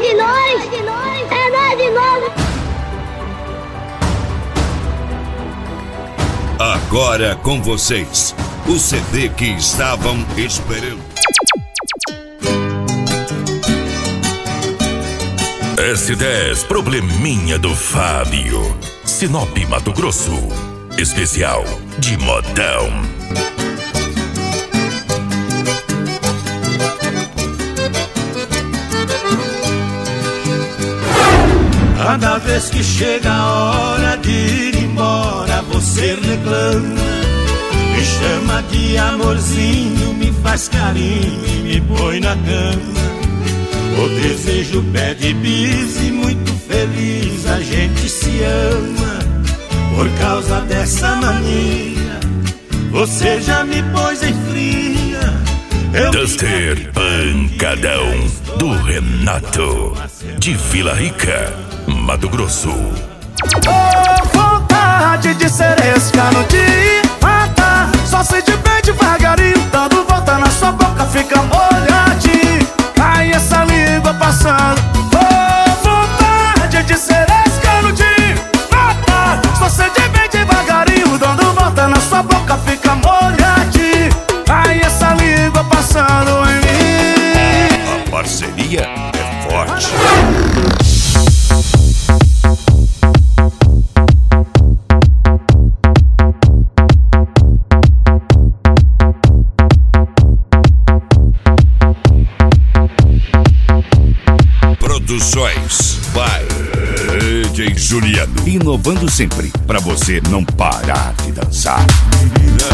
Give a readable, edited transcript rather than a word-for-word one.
nós de novo. Agora com vocês, o CD que estavam esperando. S10 Probleminha do Fábio. Sinop, Mato Grosso. Especial de modão. Cada vez que chega a hora de ir embora, você reclama, me chama de amorzinho, me faz carinho e me põe na cama. O desejo pede bis e muito feliz a gente se ama. Por causa dessa mania, você já me pôs em fria. Duster Pancadão do Renato, de Vila Rica, Mato Grosso. Oh, vontade de ser esse canudo, mata. Só se de bem devagarinho, dando volta na sua boca, fica molhadinho. Ai, essa língua passando. Oh, vontade de ser esse canudinho, mata. Só se de bem devagarinho, dando volta na sua boca, fica molhadinho. Ai, essa língua passando em mim. A parceria é forte. Produções by DJ Juliano. Inovando sempre, pra você não parar de dançar.